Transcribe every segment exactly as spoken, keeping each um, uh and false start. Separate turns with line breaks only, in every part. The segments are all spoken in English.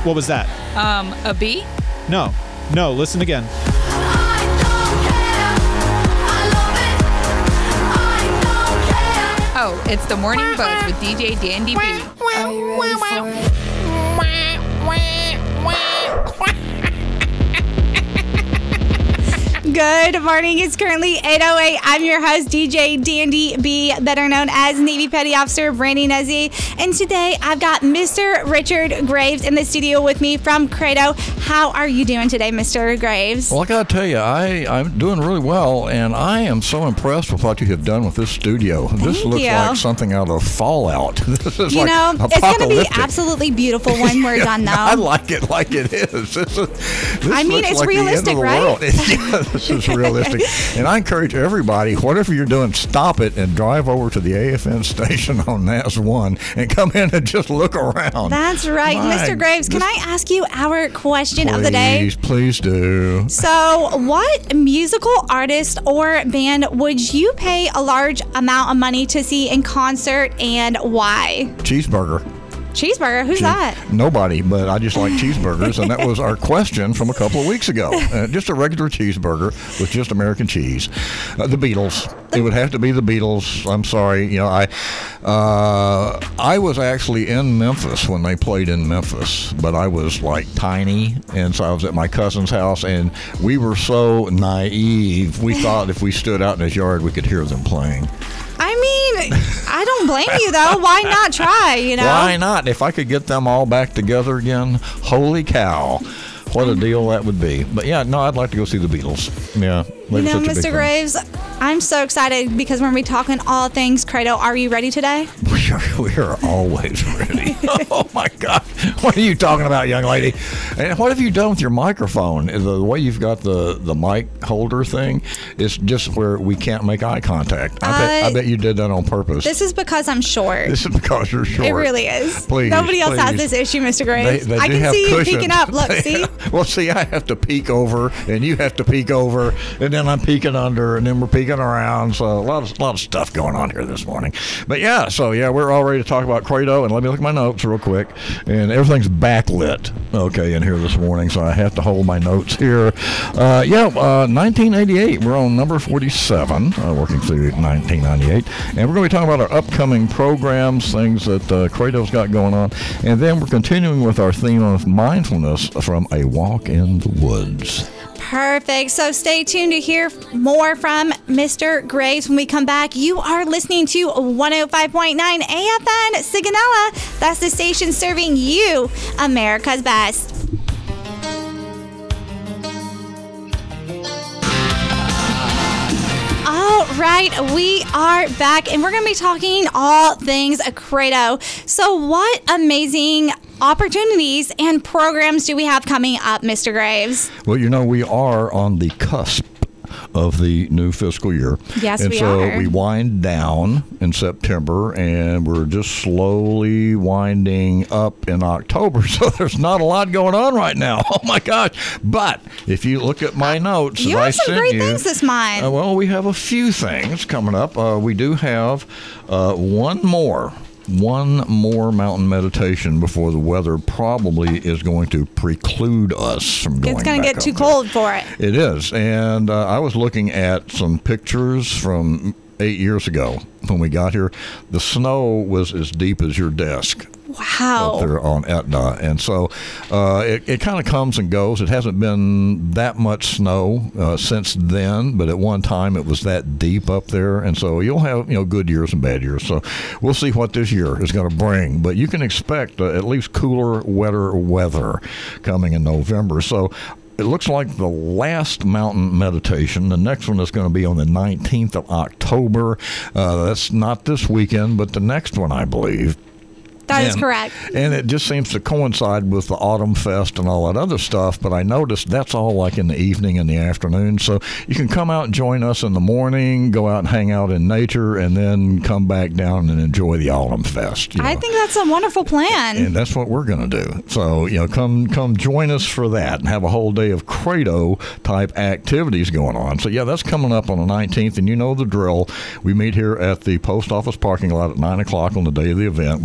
What was that?
Um, a bee?
No. No, listen again.
Oh, it's the Morning Buzz with D J Dandy B.
Are you ready for it?
Good morning. It's currently eight oh eight. I'm your host, D J Dandy B, better known as Navy Petty Officer Brandy Nezzi. And today I've got Mister Richard Graves in the studio with me from Credo. How are you doing today, Mister Graves?
Well, I got to tell you, I, I'm doing really well, and I am so impressed with what you have done with this studio.
Thank
this looks
you.
like something out of Fallout. This is
You
like
know, it's going to be
apocalyptic.
absolutely beautiful when we're done, though.
I like it like it is. This, is, this
I mean,
looks
it's
like
realistic,
the end of the
right?
world. Yeah, this is realistic. And I encourage everybody, whatever you're doing, stop it and drive over to the A F N station on N A S one and come in and just look around.
That's right.
My,
Mister Graves, can
this-
I ask you our question
please,
of the day?
Please do.
So, what musical artist or band would you pay a large amount of money to see in concert, and why?
Cheeseburger.
Cheeseburger? Who's
Che-
that?
Nobody, but I just like cheeseburgers, and that was our question from a couple of weeks ago. Uh, just a regular cheeseburger with just American cheese. Uh, the Beatles. It would have to be the Beatles. I'm sorry, you know, I uh, I was actually in Memphis when they played in Memphis, but I was like tiny, and so I was at my cousin's house, and we were so naive. We thought if we stood out in his yard, we could hear them playing.
I mean, I don't blame you, though. Why not try, you know?
Why not? If I could get them all back together again, holy cow, what a deal that would be. But yeah, no, I'd like to go see the Beatles. Yeah.
You know, Mister Graves, I'm so excited because we're going to be talking all things Credo. Are you ready today?
We are, we are always ready. Oh, my God. What are you talking about, young lady? And what have you done with your microphone? The, the way you've got the, the mic holder thing is just where we can't make eye contact. I, bet,
Uh,
I bet you did that on purpose.
This is because I'm short.
This is because you're short.
It really is.
Please,
Nobody else has
please.
this issue, Mister
They,
Graves.
they
I
do
can
have
see you
cushions.
peeking up. Look,
They-
see?
Well, see, I have to peek over, and you have to peek over, and then I'm peeking under, and then we're peeking around. So a lot of, lot of stuff going on here this morning. But yeah, so yeah, we're all ready to talk about Credo, and let me look at my notes real quick. And everything's backlit, okay, in here this morning, so I have to hold my notes here. Uh, yeah, uh, nineteen eighty-eight, we're on number forty-seven, uh, working through nineteen ninety-eight, and we're going to be talking about our upcoming programs, things that uh, Credo's got going on, and then we're continuing with our theme of mindfulness from A Walk in the Woods.
Perfect. So stay tuned to hear more from Mister Graves when we come back. You are listening to one oh five point nine A F N Sigonella. That's the station serving you America's best. All right, we are back, and we're going to be talking all things Credo. So what amazing opportunities and programs do we have coming up, Mister Graves?
Well, you know, we are on the cusp of the new fiscal year.
Yes,
and
we
so
are.
we wind down in September, and we're just slowly winding up in October. So there's not a lot going on right now. Oh, my gosh. But if you look at my notes
You
that I
have some
sent
great
you,
things this month.
uh, well, we have a few things coming up. Uh, we do have uh, one more. One more mountain meditation before the weather probably is going to preclude us from going
It's going to
back
get
up
too
there.
cold for it.
It is, and uh, I was looking at some pictures from eight years ago when we got here. The snow was as deep as your desk
Wow.
up there on Etna, and so uh, it, it kind of comes and goes. It hasn't been that much snow uh, since then, but at one time it was that deep up there, and so you'll have, you know, good years and bad years. So we'll see what this year is going to bring, but you can expect uh, at least cooler, wetter weather coming in November. So it looks like the last mountain meditation. The next one is going to be on the nineteenth of October. Uh, that's not this weekend, but the next one, I believe.
That is
And-
correct.
And it just seems to coincide with the Autumn Fest and all that other stuff. But I noticed that's all like in the evening and the afternoon. So you can come out and join us in the morning, go out and hang out in nature, and then come back down and enjoy the Autumn Fest. you
I
know.
think that's a wonderful plan.
And that's what we're going to do. So, you know, come come join us for that and have a whole day of Credo type activities going on. So, yeah, that's coming up on the nineteenth. And you know the drill. We meet here at the post office parking lot at nine o'clock on the day of the event. We car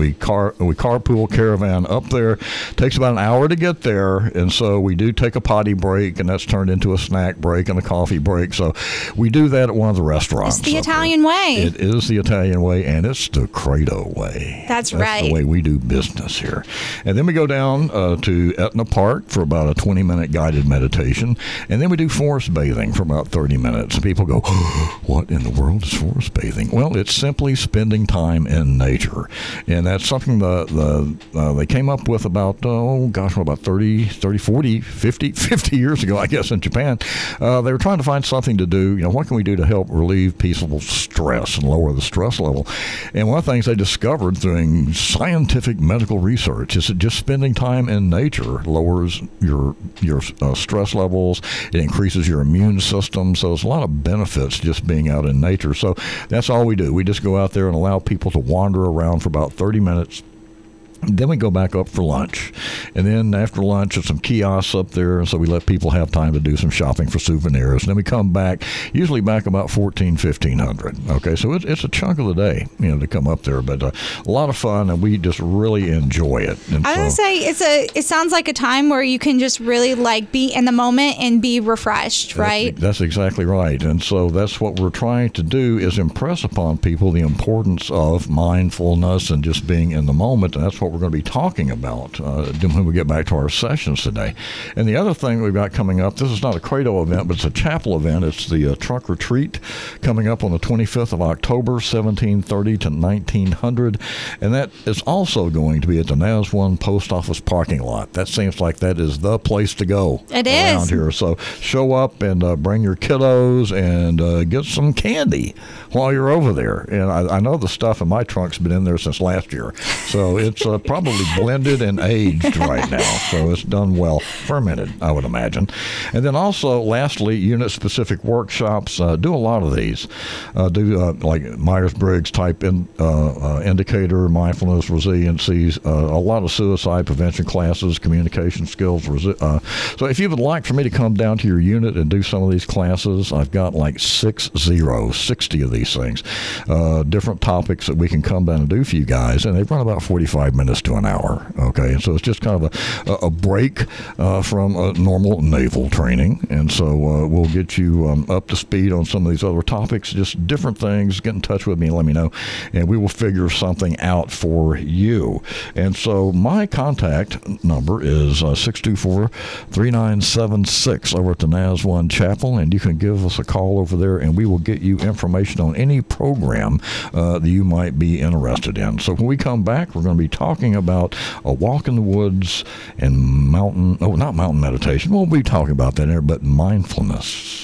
car we carpool caravan up there. Takes about an hour to get there, and so we do take a potty break, and that's turned into a snack break and a coffee break. So we do that at one of the restaurants.
It's the
up
Italian
there.
way.
It is the Italian way, and it's the Credo way.
That's,
That's
right.
the way we do business here. And then we go down uh, to Etna Park for about a twenty-minute guided meditation, and then we do forest bathing for about thirty minutes. And people go, oh, what in the world is forest bathing? Well, it's simply spending time in nature, and that's something the, the uh, they came up with about, oh gosh, about thirty, thirty, forty, fifty, fifty years ago, I guess, in Japan. Uh, they were trying to find something to do. You know, what can we do to help relieve peaceful stress and lower the stress level? And one of the things they discovered through scientific medical research is that just spending time in nature lowers your your uh, stress levels. It increases your immune system. So there's a lot of benefits just being out in nature. So that's all we do. We just go out there and allow people to wander around for about thirty minutes. Then we go back up for lunch. And then after lunch, there's some kiosks up there, and so we let people have time to do some shopping for souvenirs. And then we come back, usually back about fourteen, fifteen hundred. Okay, so it's, it's a chunk of the day, you know, to come up there. But uh, a lot of fun, and we just really enjoy it. And
I was gonna
so,
say it's a. It sounds like a time where you can just really like be in the moment and be refreshed, right?
That's, that's exactly right. And so that's what we're trying to do, is impress upon people the importance of mindfulness and just being in the moment. And that's what we're going to be talking about uh, when we get back to our sessions today. And the other thing we've got coming up, this is not a Credo event, but it's a chapel event. It's the uh, Trunk Retreat coming up on the twenty-fifth of October, seventeen thirty to nineteen hundred. And that is also going to be at the N A S one Post Office parking lot. That seems like that is the place to go
It
around
is.
here. So show up and uh, bring your kiddos and uh, get some candy while you're over there. And I, I know the stuff in my trunk's been in there since last year. So it's uh, probably blended and aged right now. So it's done well. Fermented, I would imagine. And then also, lastly, unit-specific workshops. Uh, do a lot of these. Uh, do uh, like Myers-Briggs type in, uh, uh, indicator, mindfulness, resiliencies, uh, a lot of suicide prevention classes, communication skills. Resi- uh, so if you would like for me to come down to your unit and do some of these classes, I've got like six zero, sixty of these things. Uh, different topics that we can come down and do for you guys. And they run about forty-five minutes to an hour. Okay, and so it's just kind of a, a break uh, from a normal naval training. And so uh, we'll get you um, up to speed on some of these other topics, just different things. Get in touch with me and let me know, and we will figure something out for you. And so my contact number is uh, six two four, three nine seven six over at the N A S one Chapel, and you can give us a call over there, and we will get you information on any program uh, that you might be interested in. So when we come back, we're going to be talking about a walk in the woods and mountain, oh, not mountain meditation. We'll be talking about that there, but mindfulness.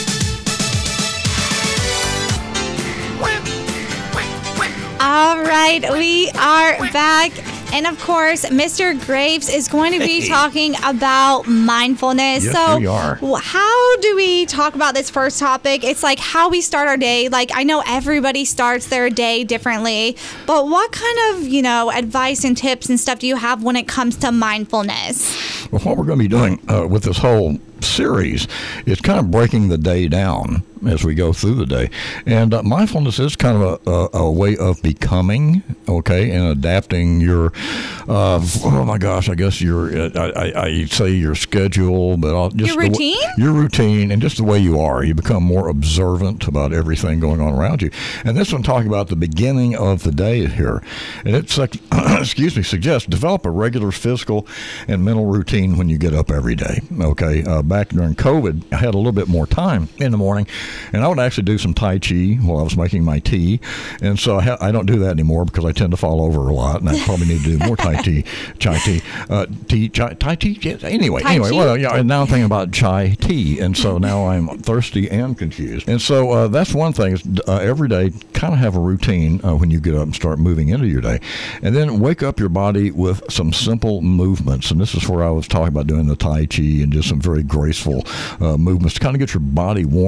All right, we are back. And of course, Mister Graves is going to be
Hey.
talking about mindfulness.
Yes,
so,
we are.
w- how do we talk about this first topic? It's like how we start our day. Like, I know everybody starts their day differently, but what kind of, you know, advice and tips and stuff do you have when it comes to mindfulness?
Well, what we're going to be doing uh, with this whole series is kind of breaking the day down as we go through the day. And uh, mindfulness is kind of a, a, a way of becoming, okay, and adapting your, uh, oh my gosh, I guess your, uh, I, I, I say your schedule, but I'll just
Your
the wa-
routine?
your routine and just the way you are. You become more observant about everything going on around you. And this one talking about the beginning of the day here. And it's like, excuse me, suggests develop a regular physical and mental routine when you get up every day. Okay. Uh, back during COVID, I had a little bit more time in the morning, and I would actually do some Tai Chi while I was making my tea. And so I, ha- I don't do that anymore because I tend to fall over a lot, and I probably need to do more Tai Chi, Chai tea, uh, tea, chai, Tai Chi. Yeah, anyway,
Tai
anyway,
Chi?
well, yeah, and now I'm thinking about chai tea, and so now I'm thirsty and confused. And so uh, that's one thing is uh, every day kind of have a routine uh, when you get up and start moving into your day, and then wake up your body with some simple movements. And this is where I was talking about doing the Tai Chi and just some very graceful uh, movements to kind of get your body warmed up,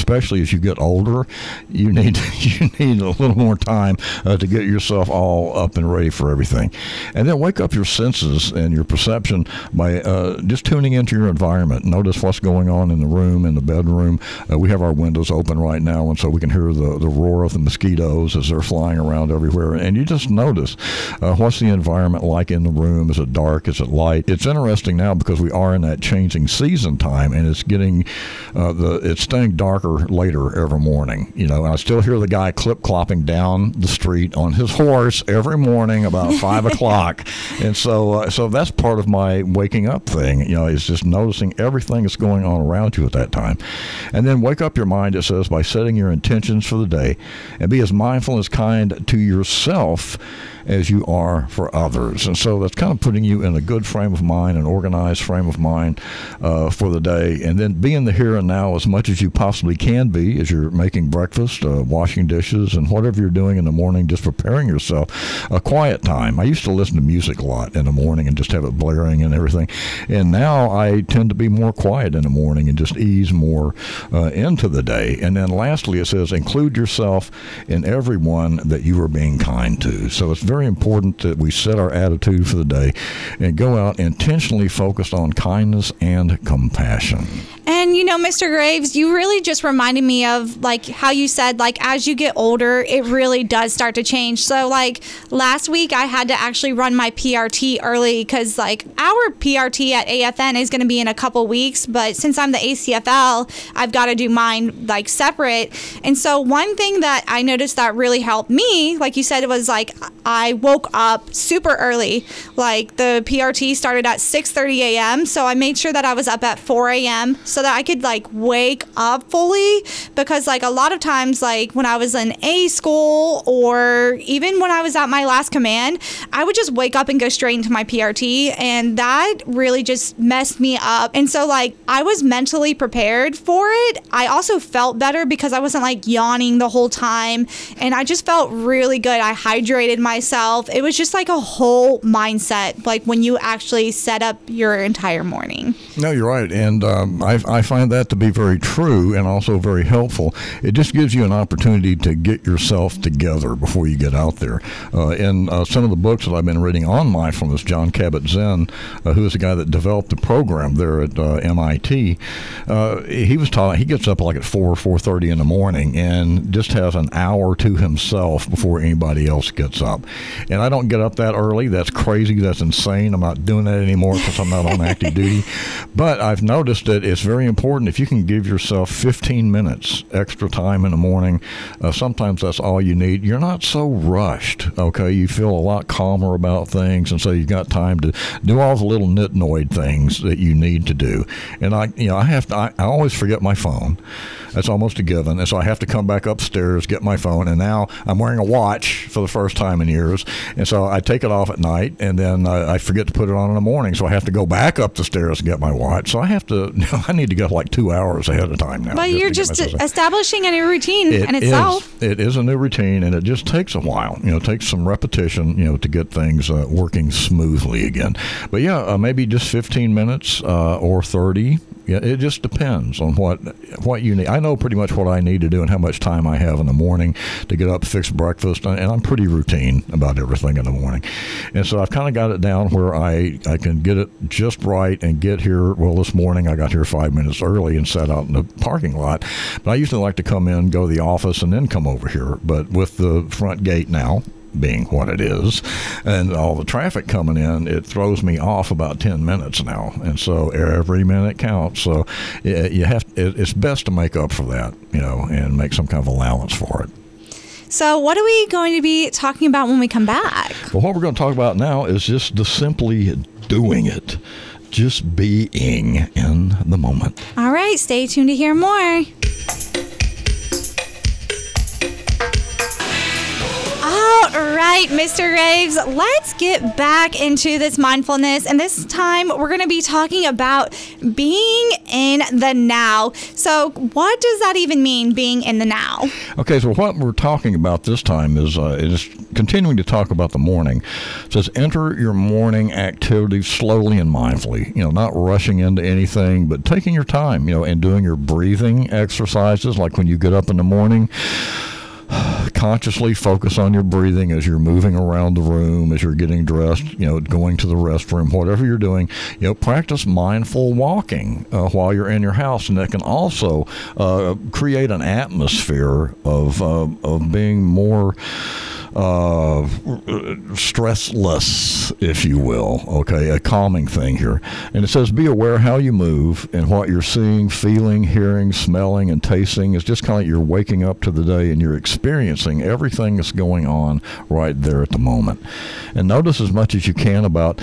especially as you get older, you need you need a little more time uh, to get yourself all up and ready for everything. And then wake up your senses and your perception by uh, just tuning into your environment. Notice what's going on in the room, in the bedroom. Uh, we have our windows open right now, and so we can hear the, the roar of the mosquitoes as they're flying around everywhere. And you just notice uh, what's the environment like in the room. Is it dark? Is it light? It's interesting now because we are in that changing season time, and it's getting uh, the it's staying darker later every morning. You know, and I still hear the guy clip clopping down the street on his horse every morning about five o'clock. And so, uh, so that's part of my waking up thing. You know, is just noticing everything that's going on around you at that time, and then wake up your mind. It says by setting your intentions for the day, and be as mindful as kind to yourself as you are for others. And so that's kind of putting you in a good frame of mind, an organized frame of mind uh, for the day. And then be in the here and now as much as you possibly can be as you're making breakfast, uh, washing dishes, and whatever you're doing in the morning, just preparing yourself. A quiet time. I used to listen to music a lot in the morning and just have it blaring and everything. And now I tend to be more quiet in the morning and just ease more uh, into the day. And then lastly, it says include yourself in everyone that you are being kind to. So it's very very important that we set our attitude for the day and go out intentionally focused on kindness and compassion.
And, you know, Mister Graves, you really just reminded me of, like, how you said, like, as you get older, it really does start to change. So, like, last week I had to actually run my P R T early because, like, our P R T at A F N is going to be in a couple weeks. But since I'm the A C F L, I've got to do mine, like, separate. And so one thing that I noticed that really helped me, like you said, it was, like, I woke up super early. Like, the P R T started at six thirty a.m., so I made sure that I was up at four a.m., so that I could, like, wake up fully, because, like, a lot of times, like, when I was in A school or even when I was at my last command, I would just wake up and go straight into my P R T, and that really just messed me up. And so, like, I was mentally prepared for it. I also felt better because I wasn't, like, yawning the whole time, and I just felt really good. I hydrated myself. It was just, like, a whole mindset, like, when you actually set up your entire morning.
No, you're right, and um, I I find that to be very true and also very helpful. It just gives you an opportunity to get yourself together before you get out there. Uh, in uh, some of the books that I've been reading on mindfulness, John Kabat-Zinn, uh, who is the guy that developed the program there at uh, M I T, uh, he was taught, he gets up like at four, four thirty in the morning and just has an hour to himself before anybody else gets up. And I don't get up that early. That's crazy. That's insane. I'm not doing that anymore because I'm not on active duty. But I've noticed that it's very important if you can give yourself fifteen minutes extra time in the morning. Uh, sometimes that's all you need. You're not so rushed, okay? You feel a lot calmer about things, and so you've got time to do all the little nitnoid things that you need to do. And I, you know, I have to. I, I always forget my phone. That's almost a given, and so I have to come back upstairs, get my phone, and now I'm wearing a watch for the first time in years, and so I take it off at night, and then uh, I forget to put it on in the morning, so I have to go back up the stairs and get my watch. So I have to. You know, I need to get like two hours ahead of time now.
But
just
you're
just
just establishing a new routine
it
in itself.
Is, it is a new routine, and it just takes a while. You know, it takes some repetition, you know, to get things uh, working smoothly again. But yeah, uh, maybe just fifteen minutes uh, or thirty. Yeah, it just depends on what what you need. I know pretty much what I need to do and how much time I have in the morning to get up, fix breakfast, and I'm pretty routine about everything in the morning. And so I've kind of got it down where I, I can get it just right and get here. Well, this morning I got here five minutes early and sat out in the parking lot. But I usually like to come in, go to the office, and then come over here. But with the front gate now being what it is, and all the traffic coming in, it throws me off about ten minutes now, and so every minute counts. So you have, it's best to make up for that, you know, and make some kind of allowance for it.
So what are we going to be talking about when we come back?
Well, what we're going to talk about now is just the simply doing it, just being in the moment.
All right, stay tuned to hear more. All right, Mister Graves, let's get back into this mindfulness. And this time we're going to be talking about being in the now. So what does that even mean, being in the now?
Okay, so what we're talking about this time is, uh, is continuing to talk about the morning. It says, enter your morning activities slowly and mindfully. You know, not rushing into anything, but taking your time, you know, and doing your breathing exercises, like when you get up in the morning. Consciously focus on your breathing as you're moving around the room, as you're getting dressed, you know, going to the restroom, whatever you're doing. You know, practice mindful walking uh, while you're in your house, and that can also uh, create an atmosphere of uh, of being more uh, stressless, if you will. Okay, a calming thing here. And it says, be aware how you move and what you're seeing, feeling, hearing, smelling, and tasting. It's just kind of like you're waking up to the day and you're experiencing everything that's going on right there at the moment. And notice as much as you can about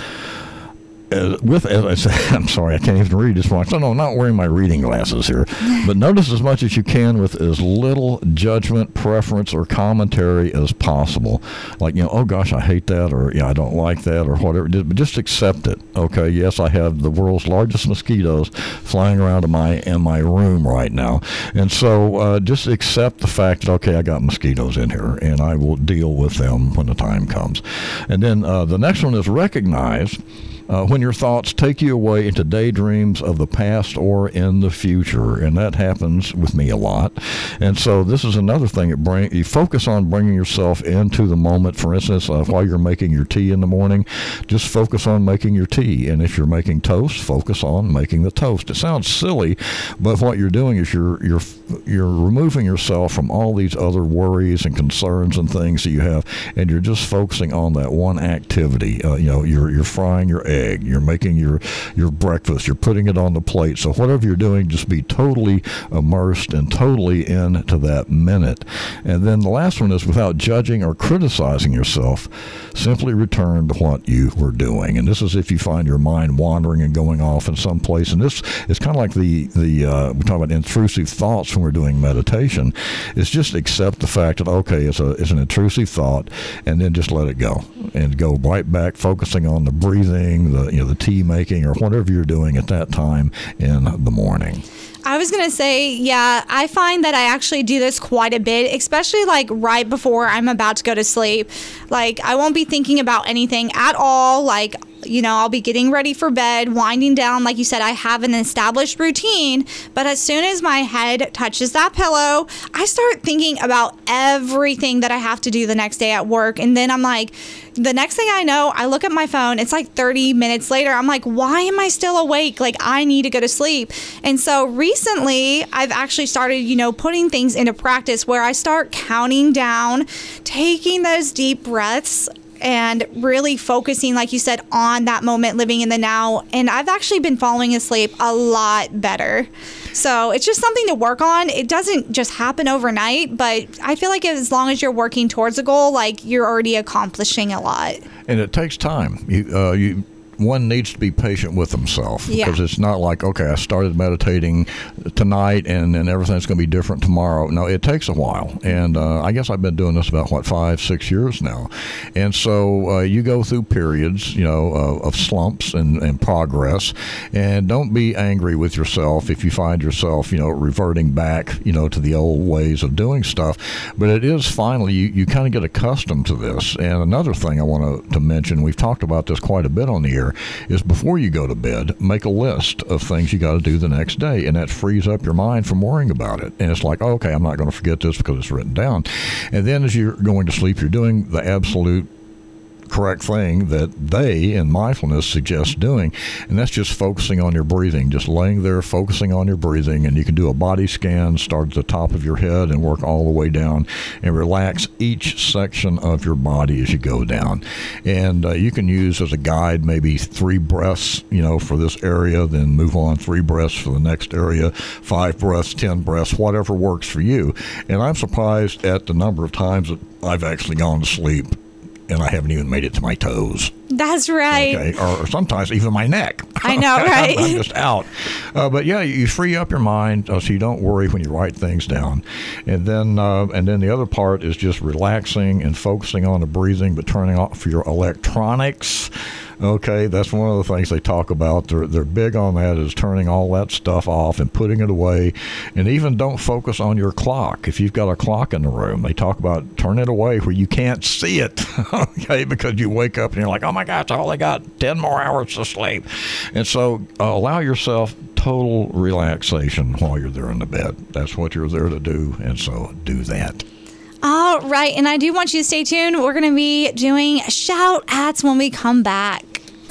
Uh, with, as I said, I'm sorry, I can't even read this one. So no, I'm not wearing my reading glasses here. But notice as much as you can with as little judgment, preference, or commentary as possible. Like, you know, oh gosh, I hate that, or yeah, I don't like that, or whatever. But just accept it. Okay, yes, I have the world's largest mosquitoes flying around in my in my room right now, and so uh, just accept the fact that okay, I got mosquitoes in here, and I will deal with them when the time comes. And then uh, the next one is recognize. Uh, when your thoughts take you away into daydreams of the past or in the future, and that happens with me a lot. And so this is another thing that bring you focus on bringing yourself into the moment. For instance, uh, while you're making your tea in the morning, just focus on making your tea. And if you're making toast, focus on making the toast. It sounds silly, but what you're doing is you're you're you're removing yourself from all these other worries and concerns and things that you have, and you're just focusing on that one activity. Uh, you know, you're you're frying your egg, you're making your your breakfast, you're putting it on the plate. So whatever you're doing, just be totally immersed and totally into that minute. And then the last one is, without judging or criticizing yourself, simply return to what you were doing. And this is if you find your mind wandering and going off in some place. And this is kind of like the the uh, we talk about intrusive thoughts when we're doing meditation. Is just accept the fact that okay, it's a it's an intrusive thought, and then just let it go and go right back, focusing on the breathing, the you know the tea making, or whatever you're doing at that time in the morning.
I was going to say, yeah, I find that I actually do this quite a bit, especially like right before I'm about to go to sleep. Like, I won't be thinking about anything at all. Like, you know, I'll be getting ready for bed, winding down. Like you said, I have an established routine, but as soon as my head touches that pillow, I start thinking about everything that I have to do the next day at work. And then I'm like, the next thing I know, I look at my phone. It's like thirty minutes later. I'm like, why am I still awake? Like, I need to go to sleep. And so recently, I've actually started, you know, putting things into practice where I start counting down, taking those deep breaths, and really focusing, like you said, on that moment, living in the now. And I've actually been falling asleep a lot better. So it's just something to work on. It doesn't just happen overnight, but I feel like as long as you're working towards a goal, like you're already accomplishing a lot.
And it takes time. You, uh, you, one needs to be patient with himself,
yeah.
because it's not like, okay, I started meditating tonight and then everything's going to be different tomorrow. No, it takes a while. And uh, I guess I've been doing this about, what, five, six years now. And so uh, you go through periods, you know, uh, of slumps and, and progress. And don't be angry with yourself if you find yourself, you know, reverting back, you know, to the old ways of doing stuff. But it is finally, you, you kind of get accustomed to this. And another thing I want to, to mention, we've talked about this quite a bit on the air, is before you go to bed, make a list of things you got to do the next day, and that frees up your mind from worrying about it. And it's like, oh, okay, I'm not going to forget this because it's written down. And then as you're going to sleep, you're doing the absolute correct thing that they in mindfulness suggest doing, and that's just focusing on your breathing, just laying there focusing on your breathing. And you can do a body scan, start at the top of your head and work all the way down, and relax each section of your body as you go down. And uh, you can use as a guide maybe three breaths, you know, for this area, then move on three breaths for the next area, five breaths, ten breaths, whatever works for you. And I'm surprised at the number of times that I've actually gone to sleep and I haven't even made it to my toes.
That's right.
Okay, or, or sometimes even my neck.
I know, right?
I'm just out. Uh, but yeah, you free up your mind uh, so you don't worry when you write things down, and then uh, and then the other part is just relaxing and focusing on the breathing, but turning off your electronics. Okay, that's one of the things they talk about. They're they're big on that, is turning all that stuff off and putting it away. And even don't focus on your clock. If you've got a clock in the room, they talk about turn it away where you can't see it. Okay, because you wake up and you're like, oh my gosh, I only got ten more hours to sleep. And so uh, allow yourself total relaxation while you're there in the bed. That's what you're there to do, and so do that.
All right, and I do want you to stay tuned. We're going to be doing shout outs when we come back.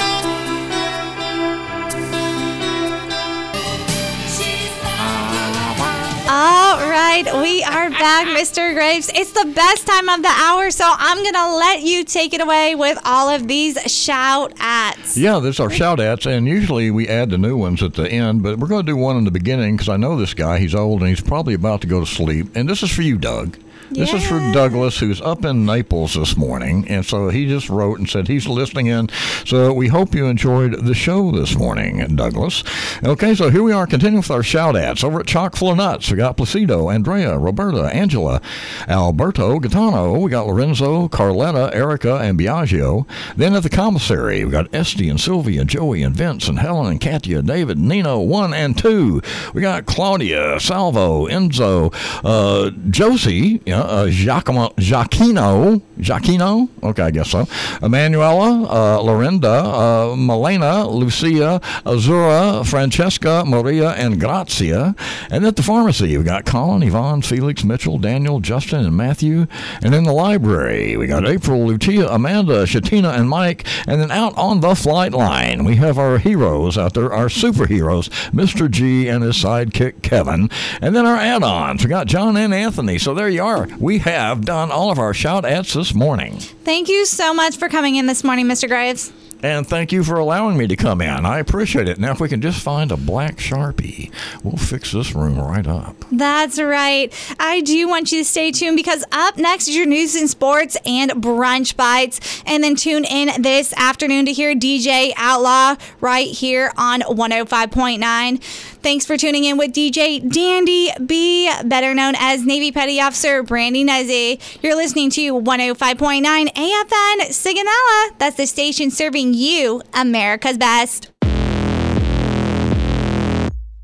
All right, we are back, Mister Graves. It's the best time of the hour, so I'm going to let you take it away with all of these shout outs.
Yeah, this is our shout outs, and usually we add the new ones at the end, but we're going to do one in the beginning because I know this guy. He's old and he's probably about to go to sleep. And this is for you, Doug. This
Yeah.
is for Douglas, who's up in Naples this morning, and so he just wrote and said he's listening in. So we hope you enjoyed the show this morning, Douglas. Okay, so here we are continuing with our shout-outs. Over at Chock-full of Nuts, we got Placido, Andrea, Roberta, Angela, Alberto, Gaetano, we got Lorenzo, Carletta, Erica, and Biagio. Then at the commissary, we got Esty and Sylvia, Joey and Vince and Helen and Katia, David, Nino, one and two. We got Claudia, Salvo, Enzo, uh, Josie, yeah, Uh, Giacomo, Giacchino, Giacchino, okay, I guess so. Emanuela, uh, Lorinda, uh, Malena, Lucia, Azura, Francesca, Maria, and Grazia. And at the pharmacy, we got Colin, Yvonne, Felix, Mitchell, Daniel, Justin, and Matthew. And in the library, we got April, Lucia, Amanda, Shatina, and Mike. And then out on the flight line, we have our heroes out there, our superheroes, Mister G and his sidekick, Kevin. And then our add-ons, we got John and Anthony. So there you are. We have done all of our shout-outs this morning.
Thank you so much for coming in this morning, Mister Graves.
And thank you for allowing me to come in. I appreciate it. Now, if we can just find a black Sharpie, we'll fix this room right up.
That's right. I do want you to stay tuned because up next is your news and sports and brunch bites. And then tune in this afternoon to hear D J Outlaw right here on one oh five point nine. Thanks for tuning in with D J Dandy B, better known as Navy Petty Officer Brandy Nezzi. You're listening to one oh five point nine A F N Sigonella. That's the station serving you America's best.